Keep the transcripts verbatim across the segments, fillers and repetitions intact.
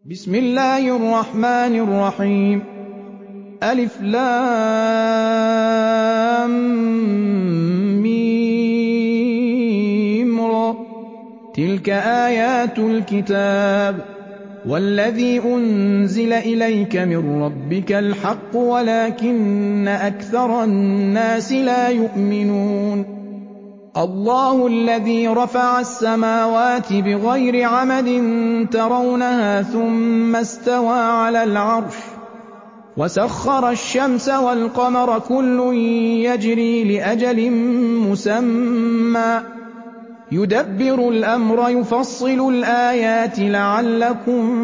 بسم الله الرحمن الرحيم ألف لام ميم را تلك آيات الكتاب والذي أنزل إليك من ربك الحق ولكن أكثر الناس لا يؤمنون الله الذي رفع السماوات بغير عمد ترونها ثم استوى على العرش وسخر الشمس والقمر كل يجري لأجل مسمى يدبر الأمر يفصل الآيات لعلكم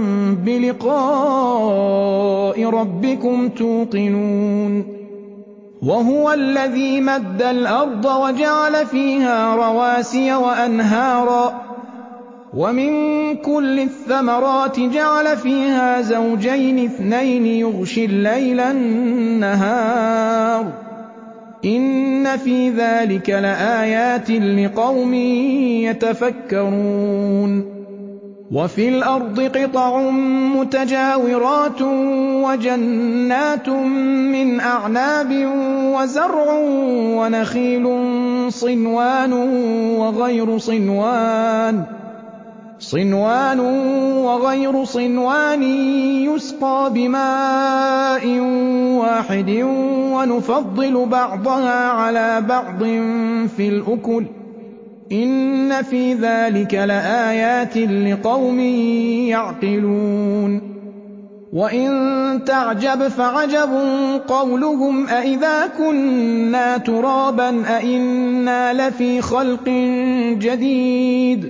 بلقاء ربكم توقنون وهو الذي مد الأرض وجعل فيها رواسي وأنهارا ومن كل الثمرات جعل فيها زوجين اثنين يغشي الليل النهار إن في ذلك لآيات لقوم يتفكرون وفي الأرض قطع متجاورات وجنات من أعناب وزرع ونخيل صنوان وغير صنوان صنوان وغير صنوان يسقى بماء واحد ونفضل بعضها على بعض في الأكل إن في ذلك لآيات لقوم يعقلون وإن تعجب فعجب قولهم أإذا كنا ترابا أإنا لفي خلق جديد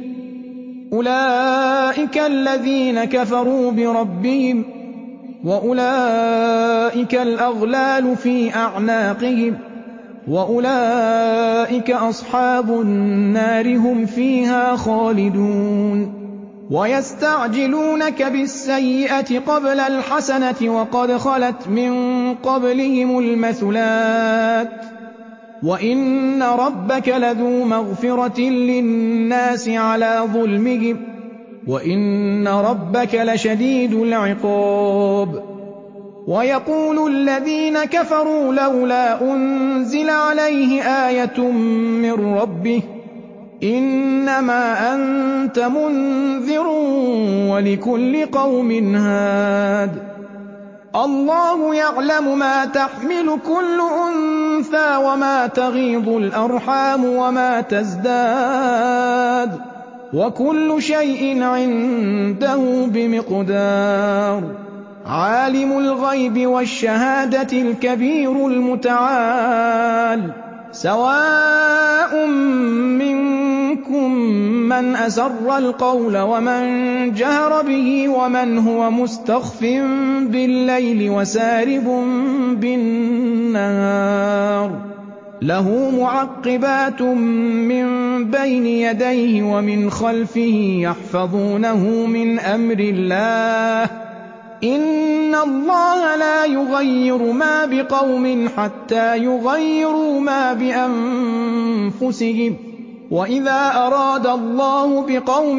أولئك الذين كفروا بربهم وأولئك الأغلال في أعناقهم وأولئك أصحاب النار هم فيها خالدون ويستعجلونك بالسيئة قبل الحسنة وقد خلت من قبلهم المثلات وإن ربك لذو مغفرة للناس على ظلمهم وإن ربك لشديد العقاب ويقول الذين كفروا لولا أنزل عليه آية من ربه إنما أنت منذر ولكل قوم هاد الله يعلم ما تحمل كل أنثى وما تغيض الأرحام وما تزداد وكل شيء عنده بمقدار عالم الغيب والشهادة الكبير المتعال سواء منكم من أسر القول ومن جهر به ومن هو مستخف بالليل وسارب بالنهار له معقبات من بين يديه ومن خلفه يحفظونه من أمر الله إن الله لا يغير ما بقوم حتى يغيروا ما بأنفسهم وإذا أراد الله بقوم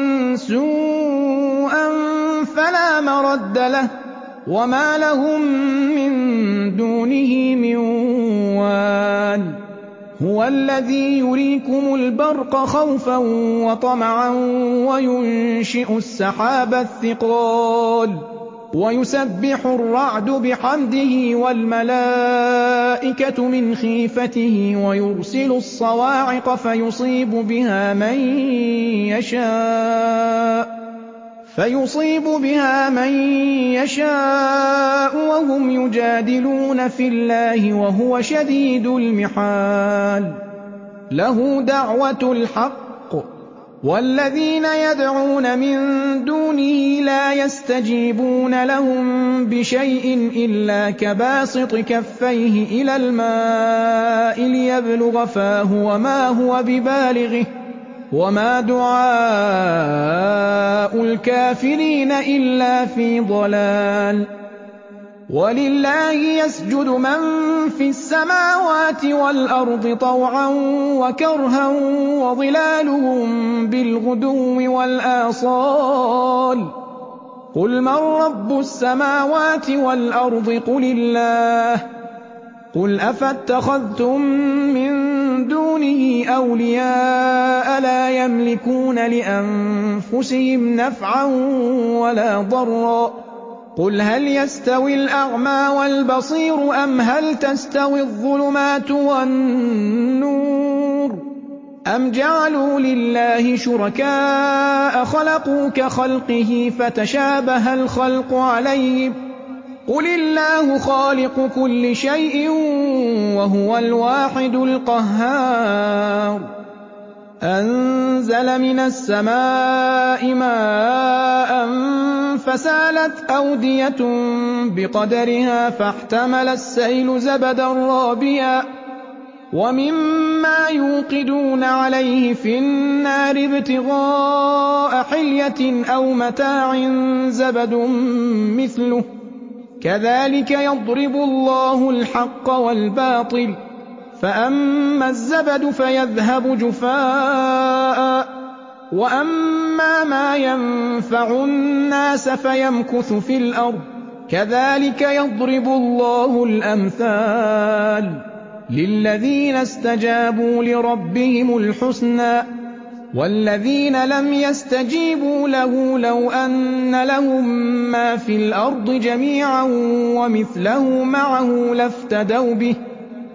سوءا فلا مرد له وما لهم من دونه من وال هو الذي يريكم البرق خوفا وطمعا وينشئ السحاب الثقال ويسبح الرعد بحمده والملائكة من خيفته ويرسل الصواعق فيصيب بها من يشاء فيصيب بها من يشاء وهم يجادلون في الله وهو شديد المحال له دعوة الحق والذين يدعون من دونه لا يستجيبون لهم بشيء إلا كباسط كفيه إلى الماء ليبلغ فاه وما هو ببالغه وما دعاء الكافرين إلا في ضلال ولله يسجد من في السماوات والأرض طوعا وكرها وظلالهم بالغدو والآصال قُلْ مَن رَّبُّ السَّمَاوَاتِ وَالْأَرْضِ قُلِ اللَّهُ قُلْ أَفَاتَّخَذْتُم مِّن دُونِهِ أَوْلِيَاءَ لَا يَمْلِكُونَ لِأَنفُسِهِمْ نَفْعًا وَلَا ضَرًّا قُلْ هَلْ يَسْتَوِي الْأَعْمَىٰ وَالْبَصِيرُ أَمْ هَلْ تَسْتَوِي الظُّلُمَاتُ وَالنُّورُ أَمْ جَعَلُوا لِلَّهِ شُرَكَاءَ خَلَقُوا كَخَلْقِهِ فَتَشَابَهَ الْخَلْقُ عَلَيْهِمْ ۚ قُلِ اللَّهُ خَالِقُ كُلِّ شَيْءٍ وَهُوَ الْوَاحِدُ الْقَهَّارُ أَنزَلَ مِنَ السَّمَاءِ مَاءً فَسَالَتْ أَوْدِيَةٌ بِقَدَرِهَا فَاحْتَمَلَ السَّيْلُ زَبَدًا رَّابِيًا وَمِمَّا يُوقِدُونَ عَلَيْهِ فِي النَّارِ ابْتِغَاءَ حِلْيَةٍ أَوْ مَتَاعٍ زَبَدٌ مِّثْلُهُ ۚ كَذَٰلِكَ يَضْرِبُ اللَّهُ الْحَقَّ وَالْبَاطِلَ ۚ فَأَمَّا الزَّبَدُ فَيَذْهَبُ جُفَاءً وَأَمَّا مَا يَنفَعُ النَّاسَ فَيَمْكُثُ فِي الْأَرْضِ ۚ كَذَٰلِكَ يَضْرِبُ اللَّهُ الْأَمْثَالَ لِلَّذِينَ اسْتَجَابُوا لِرَبِّهِمُ الْحُسْنَىٰ ۚ وَالَّذِينَ لَمْ يَسْتَجِيبُوا لَهُ لَوْ أَنَّ لَهُم مَّا فِي الْأَرْضِ جَمِيعًا وَمِثْلَهُ مَعَهُ لَافْتَدَوْا بِهِ ۚ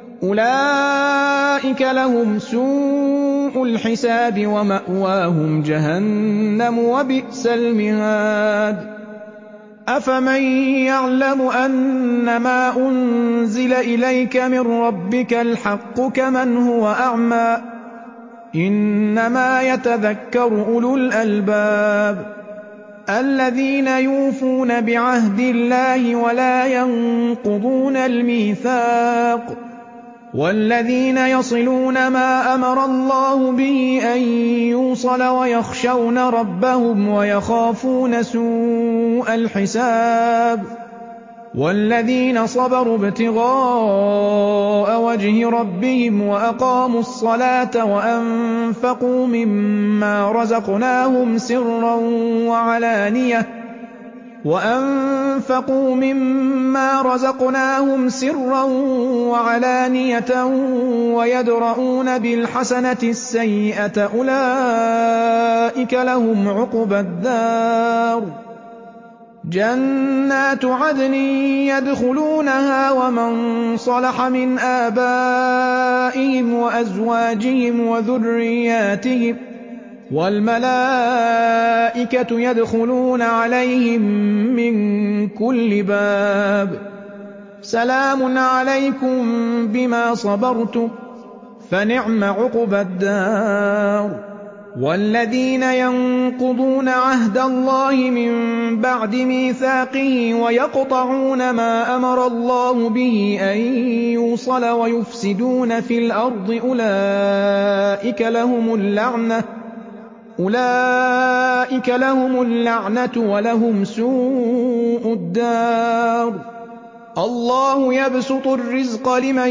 أُولَٰئِكَ لَهُمْ سُوءُ الْحِسَابِ وَمَأْوَاهُمْ جَهَنَّمُ ۖ وَبِئْسَ الْمِهَادُ أَفَمَن يَعْلَمُ أَنَّمَا أُنزِلَ إِلَيْكَ مِن رَّبِّكَ الْحَقُّ كَمَنْ هُوَ أَعْمَىٰ ۚ إِنَّمَا يَتَذَكَّرُ أُولُو الْأَلْبَابِ الَّذِينَ يُوفُونَ بِعَهْدِ اللَّهِ وَلَا يَنقُضُونَ الْمِيثَاقَ وَالَّذِينَ يَصِلُونَ مَا أَمَرَ اللَّهُ بِهِ أَن يُوصَلَ وَيَخْشَوْنَ رَبَّهُمْ وَيَخَافُونَ سُوءَ الْحِسَابِ وَالَّذِينَ صَبَرُوا ابْتِغَاءَ وَجْهِ رَبِّهِمْ وَأَقَامُوا الصَّلَاةَ وَأَنفَقُوا مِمَّا رَزَقْنَاهُمْ سِرًّا وَعَلَانِيَةً وَأَنفَقُوا مِمَّا رَزَقْنَاهُمْ سِرًّا وَعَلَانِيَةً وَيَدْرَءُونَ بِالْحَسَنَةِ السَّيِّئَةَ أُولَٰئِكَ لَهُمْ عُقْبَى الدَّارِ جَنَّاتُ عَدْنٍ يَدْخُلُونَهَا وَمَن صَلَحَ مِنْ آبَائِهِمْ وَأَزْوَاجِهِمْ وَذُرِّيَّاتِهِمْ ۖ وَالْمَلَائِكَةُ يَدْخُلُونَ عَلَيْهِم مِّن كُلِّ بَابٍ سَلَامٌ عَلَيْكُم بِمَا صَبَرْتُمْ ۚ فَنِعْمَ عُقْبَى الدَّارِ وَالَّذِينَ يَنقُضُونَ عَهْدَ اللَّهِ مِن بَعْدِ مِيثَاقِهِ وَيَقْطَعُونَ مَا أَمَرَ اللَّهُ بِهِ أَن يُوصَلَ وَيُفْسِدُونَ فِي الْأَرْضِ أُولَٰئِكَ لَهُمُ اللَّعْنَةُ أُولَٰئِكَ لَهُمُ اللَّعْنَةُ وَلَهُمْ سُوءُ الدَّارِ اللَّهُ يَبْسُطُ الرِّزْقَ لِمَن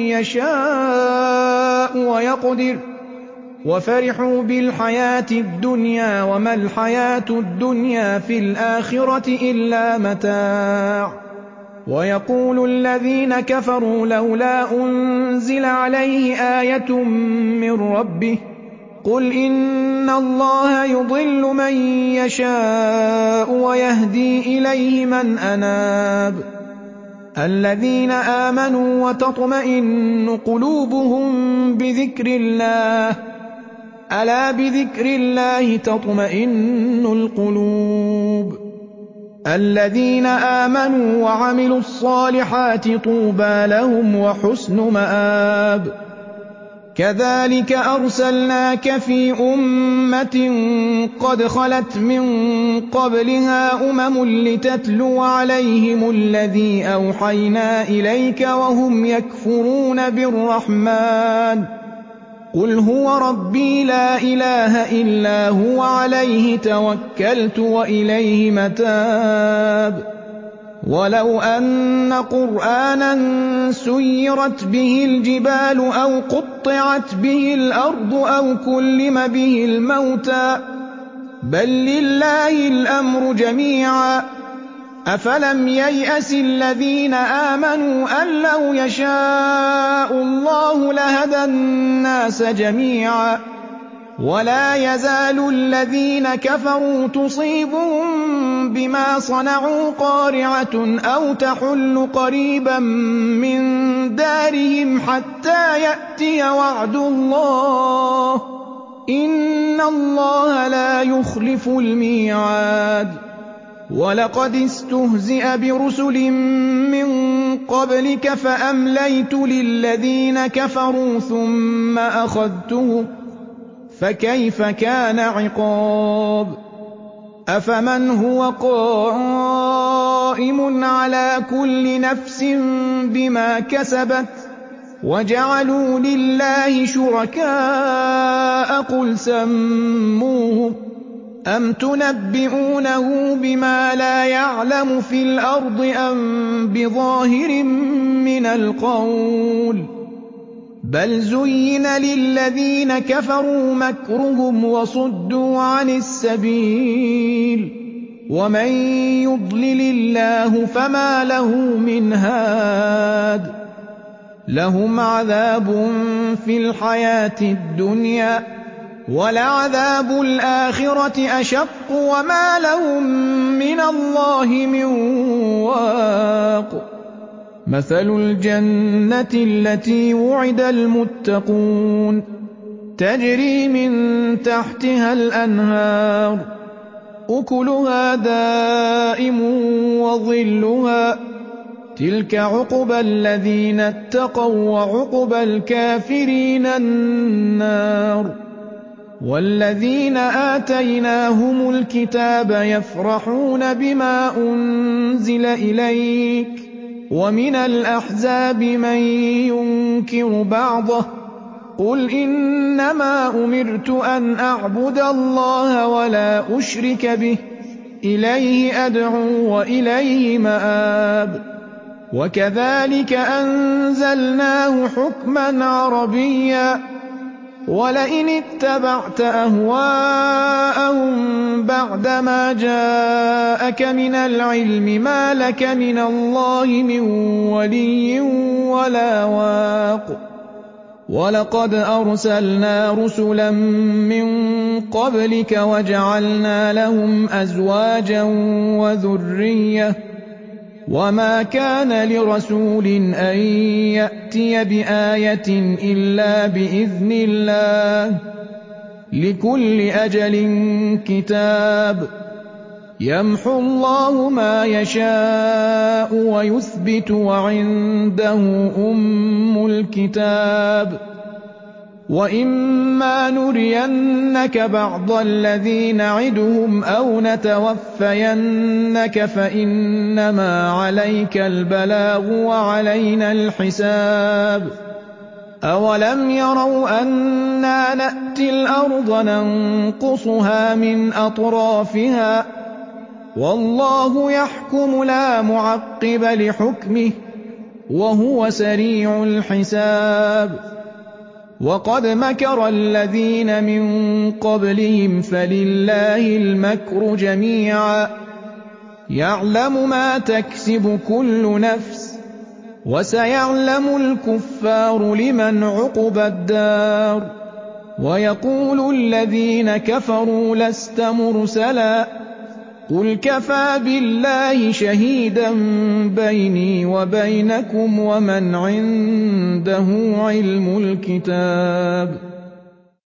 يَشَاءُ وَيَقْدِرُ ۚ وَفَرِحُوا بِالْحَيَاةِ الدُّنْيَا وَمَا الْحَيَاةُ الدُّنْيَا فِي الْآخِرَةِ إِلَّا مَتَاعٌ وَيَقُولُ الَّذِينَ كَفَرُوا لَوْلَا أُنزِلَ عَلَيْهِ آيَةٌ مِّن رَّبِّهِ ۗ قُلْ إِنَّ اللَّهَ يُضِلُّ مَن يَشَاءُ وَيَهْدِي إِلَيْهِ مَنْ أَنَابَ الَّذِينَ آمَنُوا وَتَطْمَئِنُّ قُلُوبُهُم بِذِكْرِ اللَّهِ ۗ أَلَا بِذِكْرِ اللَّهِ تَطْمَئِنُّ الْقُلُوبُ الَّذِينَ آمَنُوا وَعَمِلُوا الصَّالِحَاتِ طُوبَىٰ لَهُمْ وَحُسْنُ مَآبٍ كَذَٰلِكَ أَرْسَلْنَاكَ فِي أُمَّةٍ قَدْ خَلَتْ مِن قَبْلِهَا أُمَمٌ لِّتَتْلُوَ عَلَيْهِمُ الَّذِي أَوْحَيْنَا إِلَيْكَ وَهُمْ يَكْفُرُونَ بِالرَّحْمَٰنِ ۚ قُلْ هُوَ رَبِّي لَا إِلَٰهَ إِلَّا هُوَ عَلَيْهِ تَوَكَّلْتُ وَإِلَيْهِ مَتَابِ وَلَوْ أَنَّ قُرْآنًا سُيِّرَتْ بِهِ الْجِبَالُ أَوْ قُطِّعَتْ بِهِ الْأَرْضُ أَوْ كُلِّمَ بِهِ الْمَوْتَىٰ بل لله الأمر جميعا أفلم ييأس الذين آمنوا أن لو يشاء الله لهدى الناس جميعا ولا يزال الذين كفروا تصيبهم بما صنعوا قارعة أو تحل قريبا من دارهم حتى يأتي وعد الله إن الله لا يخلف الميعاد ولقد استهزئ برسل من قبلك فأمليت للذين كفروا ثم أخذتهم فكيف كان عقاب أفمن هو قائم على كل نفس بما كسبت وجعلوا لله شركاء قل سموهم أم تنبئونه بما لا يعلم في الأرض أم بظاهر من القول بل زين للذين كفروا مكرهم وصدوا عن السبيل ومن يضلل الله فما له من هاد لهم عذاب في الحياة الدنيا ولعذاب الآخرة أشق وما لهم من الله من واق مثل الجنة التي وعد المتقون تجري من تحتها الأنهار أكلها دائم وظلها تلك عقبى الذين اتقوا وعقبى الكافرين النار والذين آتيناهم الكتاب يفرحون بما أنزل إليك ومن الأحزاب من ينكر بعضه قل إنما أمرت أن أعبد الله ولا أشرك به إليه أدعو وإليه مآب وكذلك أنزلناه حكما عربيا ولئن اتبعت أهواءهم بعدما جاءك من العلم ما لك من الله من ولي ولا واق ولقد أرسلنا رسلا من قبلك وجعلنا لهم أزواجا وذرية وما كان لرسول أن يأتي بآية إلا بإذن الله لكل أجل كتاب يمحو الله ما يشاء ويثبت وعنده أم الكتاب وإما نرينك بعض الذي نعدهم أو نتوفينك فإنما عليك البلاغ وعلينا الحساب أولم يروا أنا نأتي الأرض ننقصها من أطرافها والله يحكم لا معقب لحكمه وهو سريع الحساب وقد مكر الذين من قبلهم فلله المكر جميعا يعلم ما تكسب كل نفس وسيعلم الكفار لمن عقبى الدار ويقول الذين كفروا لست مرسلا قل كفى بالله شهيدا بيني وبينكم ومن عنده علم الكتاب